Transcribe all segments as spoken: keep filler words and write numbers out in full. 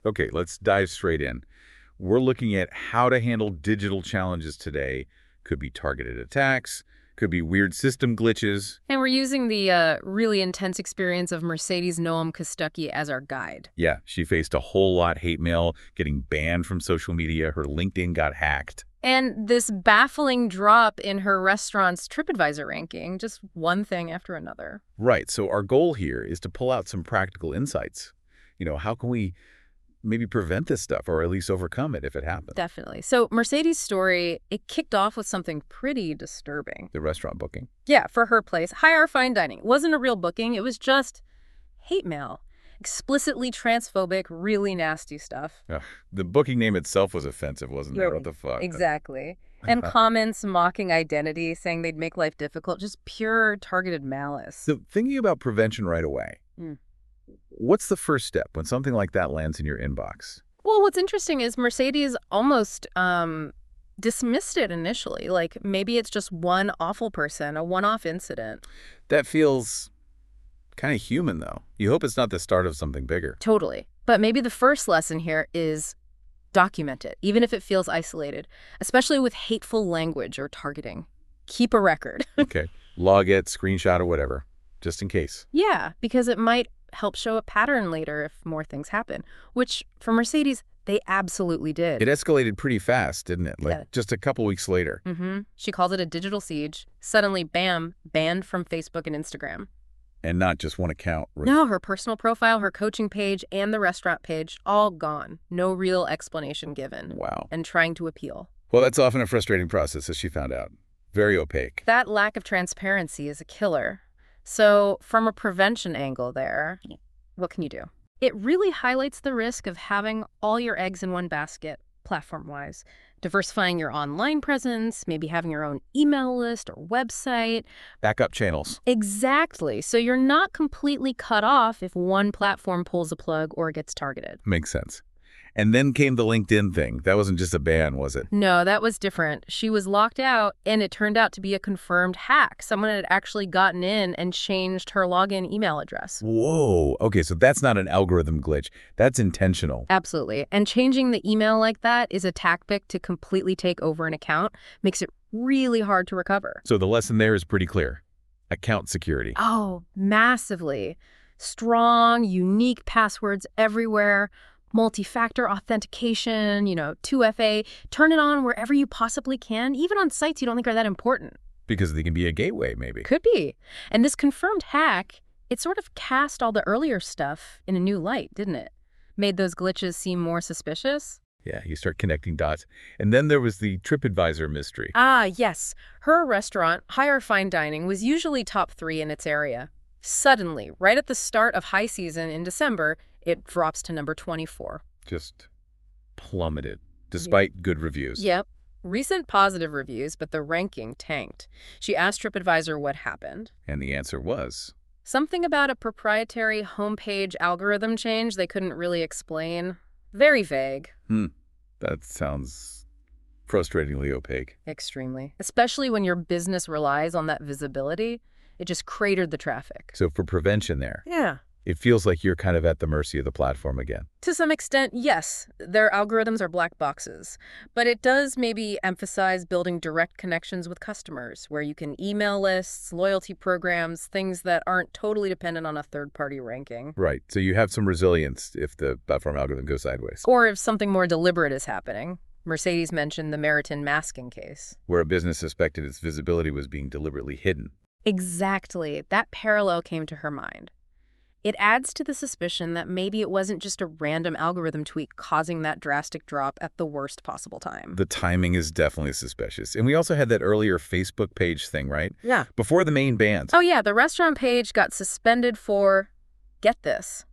Okay, let's dive straight in. We're looking at how to handle digital challenges today. Could be targeted attacks, could be weird system glitches. And we're using the uh, really intense experience of Mercedes Noam Kostucky as our guide. Yeah, she faced a whole lot hate mail, getting banned from social media. Her LinkedIn got hacked. And this baffling drop in her restaurant's TripAdvisor ranking, just one thing after another. Right, so our goal here is to pull out some practical insights. You know, how can we maybe prevent this stuff or at least overcome it if it happens? Definitely. So Mercedes' story, it kicked off with something pretty disturbing. The restaurant booking. Yeah, for her place, High R Fine Dining. It wasn't a real booking. It was just hate mail. Explicitly transphobic, really nasty stuff. Ugh, the booking name itself was offensive, wasn't it? What the fuck? Exactly. And comments mocking identity, saying they'd make life difficult, just pure targeted malice. So thinking about prevention right away, Mm. what's the first step when something like that lands in your inbox? Well, what's interesting is Mercedes almost um, dismissed it initially. Like, maybe it's just one awful person, a one-off incident. That feels kind of human, though. You hope it's not the start of something bigger. Totally. But maybe the first lesson here is document it, even if it feels isolated, especially with hateful language or targeting. Keep a record. Okay. Log it, screenshot, or whatever, just in case. Yeah, because it might help show a pattern later if more things happen, which for Mercedes, they absolutely did. It escalated pretty fast, didn't it? Like Yeah. just a couple weeks later. Mm-hmm. She called it a digital siege. Suddenly, bam, banned from Facebook and Instagram. And not just one account. No, her personal profile, her coaching page, and the restaurant page, all gone. No real explanation given. Wow. And trying to appeal. Well, that's often a frustrating process, as she found out. Very opaque. That lack of transparency is a killer. So from a prevention angle there, what can you do? It really highlights the risk of having all your eggs in one basket, platform-wise. Diversifying your online presence, maybe having your own email list or website. Backup channels. Exactly. So you're not completely cut off if one platform pulls a plug or gets targeted. Makes sense. And then came the LinkedIn thing. That wasn't just a ban, was it? No, that was different. She was locked out, and it turned out to be a confirmed hack. Someone had actually gotten in and changed her login email address. Whoa. Okay, so that's not an algorithm glitch. That's intentional. Absolutely. And changing the email like that is a tactic to completely take over an account. Makes it really hard to recover. So the lesson there is pretty clear. Account security. Oh, massively. Strong, unique passwords everywhere. Multi-factor authentication, you know, two F A. Turn it on wherever you possibly can, even on sites you don't think are that important. Because they can be a gateway, maybe. Could be. And this confirmed hack, it sort of cast all the earlier stuff in a new light, didn't it? Made those glitches seem more suspicious. Yeah, you start connecting dots. And then there was the TripAdvisor mystery. Ah, yes. Her restaurant, High R Fine Dining, was usually top three in its area. Suddenly, right at the start of high season in December, it drops to number twenty-four. Just plummeted, despite yeah. good reviews. Yep. Recent positive reviews, but the ranking tanked. She asked TripAdvisor what happened. And the answer was? Something about a proprietary homepage algorithm change they couldn't really explain. Very vague. Hmm. That sounds frustratingly opaque. Extremely. Especially when your business relies on that visibility. It just cratered the traffic. So for prevention there. Yeah. It feels like you're kind of at the mercy of the platform again. To some extent, yes. Their algorithms are black boxes. But it does maybe emphasize building direct connections with customers, where you can email lists, loyalty programs, things that aren't totally dependent on a third-party ranking. Right. So you have some resilience if the platform algorithm goes sideways. Or if something more deliberate is happening. Mercedes mentioned the Meriton masking case, where a business suspected its visibility was being deliberately hidden. Exactly. That parallel came to her mind. It adds to the suspicion that maybe it wasn't just a random algorithm tweak causing that drastic drop at the worst possible time. The timing is definitely suspicious. And we also had that earlier Facebook page thing, right? Yeah. Before the main bans. Oh, yeah. The restaurant page got suspended for, get this,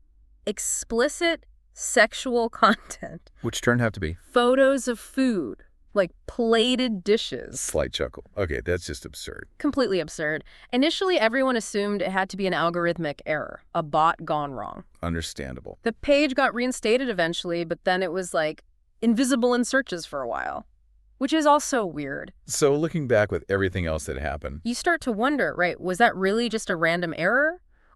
explicit sexual content. Which turned out to be? Photos of food. Like plated dishes. Slight chuckle. Okay, that's just absurd. Completely absurd. Initially, everyone assumed it had to be an algorithmic error, a bot gone wrong. Understandable. The page got reinstated eventually, but then it was like invisible in searches for a while, which is also weird. So looking back with everything else that happened, you start to wonder, right, was that really just a random error?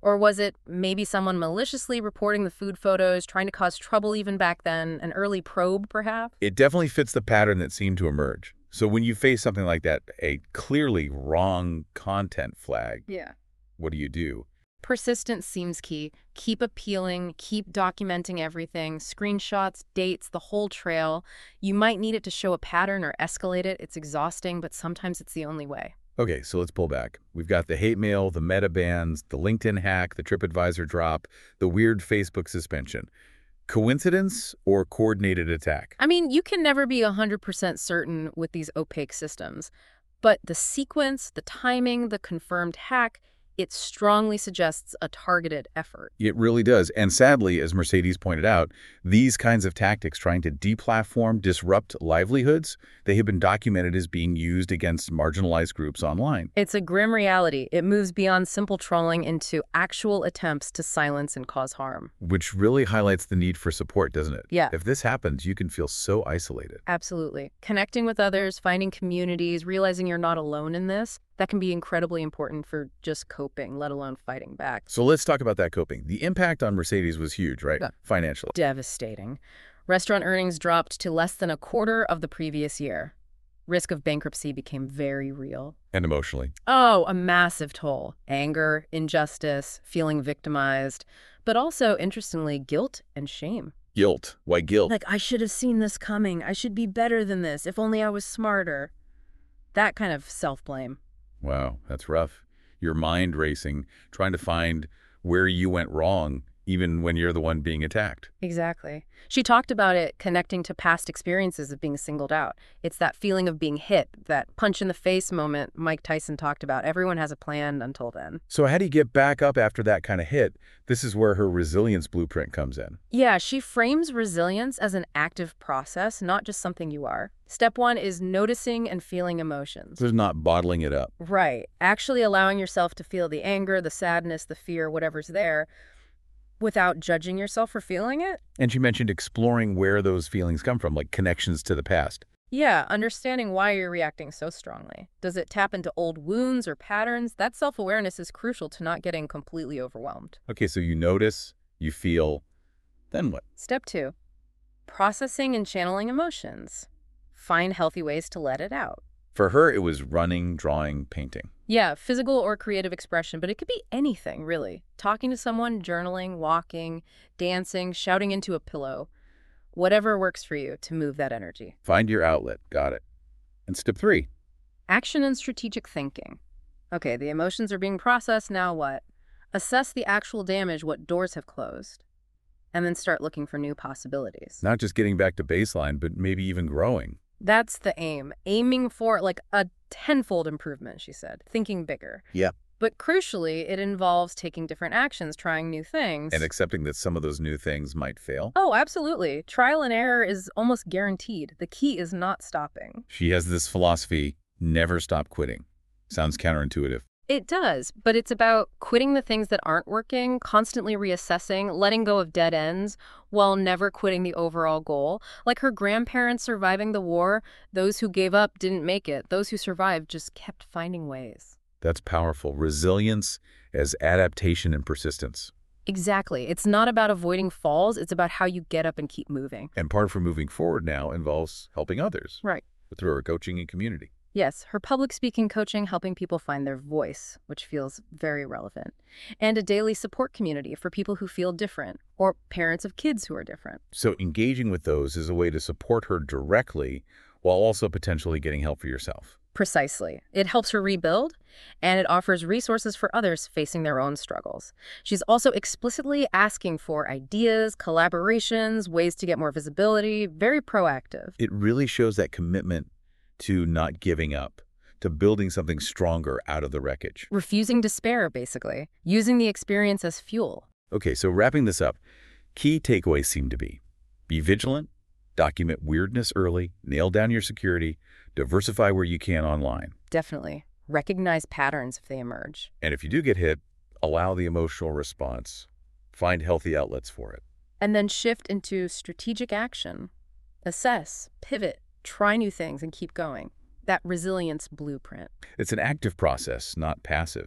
Or was it maybe someone maliciously reporting the food photos, trying to cause trouble even back then, an early probe perhaps? It definitely fits the pattern that seemed to emerge. So when you face something like that, a clearly wrong content flag, Yeah. what do you do? Persistence seems key. Keep appealing, keep documenting everything, screenshots, dates, the whole trail. You might need it to show a pattern or escalate it. It's exhausting, but sometimes it's the only way. Okay, so let's pull back. We've got the hate mail, the meta bans, the LinkedIn hack, the TripAdvisor drop, the weird Facebook suspension. Coincidence or coordinated attack? I mean, you can never be one hundred percent certain with these opaque systems, but the sequence, the timing, the confirmed hack, it strongly suggests a targeted effort. It really does. And sadly, as Mercedes pointed out, these kinds of tactics trying to deplatform, disrupt livelihoods, they have been documented as being used against marginalized groups online. It's a grim reality. It moves beyond simple trolling into actual attempts to silence and cause harm. Which really highlights the need for support, doesn't it? Yeah. If this happens, you can feel so isolated. Absolutely. Connecting with others, finding communities, realizing you're not alone in this, that can be incredibly important for just coping, let alone fighting back. So let's talk about that coping. The impact on Mercedes was huge, right? Yeah. Financially. Devastating. Restaurant earnings dropped to less than a quarter of the previous year. Risk of bankruptcy became very real. And emotionally. Oh, a massive toll. Anger, injustice, feeling victimized, but also, interestingly, guilt and shame. Guilt. Why guilt? Like, I should have seen this coming. I should be better than this. If only I was smarter. That kind of self-blame. Wow, that's rough. Your mind racing, trying to find where you went wrong, even when you're the one being attacked. Exactly. She talked about it connecting to past experiences of being singled out. It's that feeling of being hit, that punch-in-the-face moment Mike Tyson talked about. Everyone has a plan until then. So how do you get back up after that kind of hit? This is where her resilience blueprint comes in. Yeah, she frames resilience as an active process, not just something you are. Step one is noticing and feeling emotions. There's not bottling it up. Right. Actually allowing yourself to feel the anger, the sadness, the fear, whatever's there, without judging yourself for feeling it. And she mentioned exploring where those feelings come from, like connections to the past. Yeah, understanding why you're reacting so strongly. Does it tap into old wounds or patterns? That self-awareness is crucial to not getting completely overwhelmed. Okay, so you notice, you feel, then what? Step two, processing and channeling emotions. Find healthy ways to let it out. For her, it was running, drawing, painting. Yeah, physical or creative expression, but it could be anything, really. Talking to someone, journaling, walking, dancing, shouting into a pillow. Whatever works for you to move that energy. Find your outlet. Got it. And step three. Action and strategic thinking. Okay, the emotions are being processed, now what? Assess the actual damage, what doors have closed, and then start looking for new possibilities. Not just getting back to baseline, but maybe even growing. That's the aim. Aiming for like a tenfold improvement, she said. Thinking bigger. Yeah. But crucially, it involves taking different actions, trying new things. And accepting that some of those new things might fail. Oh, absolutely. Trial and error is almost guaranteed. The key is not stopping. She has this philosophy, never stop quitting. Sounds counterintuitive. It does, but it's about quitting the things that aren't working, constantly reassessing, letting go of dead ends, while never quitting the overall goal. Like her grandparents surviving the war, those who gave up didn't make it. Those who survived just kept finding ways. That's powerful. Resilience as adaptation and persistence. Exactly. It's not about avoiding falls. It's about how you get up and keep moving. And part of her moving forward now involves helping others. Right. Through her coaching and community. Yes, her public speaking coaching, helping people find their voice, which feels very relevant. And a daily support community for people who feel different, or parents of kids who are different. So engaging with those is a way to support her directly while also potentially getting help for yourself. Precisely. It helps her rebuild, and it offers resources for others facing their own struggles. She's also explicitly asking for ideas, collaborations, ways to get more visibility, very proactive. It really shows that commitment to not giving up, to building something stronger out of the wreckage. Refusing despair, basically. Using the experience as fuel. Okay, so wrapping this up, key takeaways seem to be: be vigilant, document weirdness early, nail down your security, diversify where you can online. Definitely. Recognize patterns if they emerge. And if you do get hit, allow the emotional response. Find healthy outlets for it. And then shift into strategic action. Assess, pivot, try new things, and keep going. That resilience blueprint. It's an active process, not passive.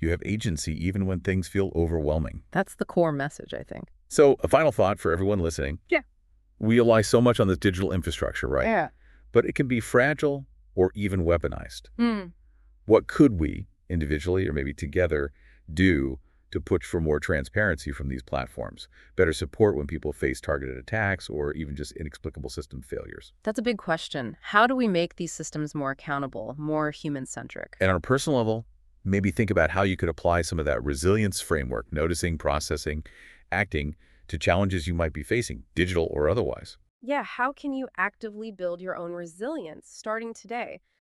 You have agency even when things feel overwhelming. That's the core message, I think. So, a final thought for everyone listening. Yeah. We rely so much on this digital infrastructure, right? Yeah. But it can be fragile or even weaponized. Hmm. What could we, individually or maybe together, do to push for more transparency from these platforms, better support when people face targeted attacks or even just inexplicable system failures? That's a big question. How do we make these systems more accountable, more human-centric? And on a personal level, maybe think about how you could apply some of that resilience framework, noticing, processing, acting, to challenges you might be facing, digital or otherwise. Yeah, how can you actively build your own resilience starting today?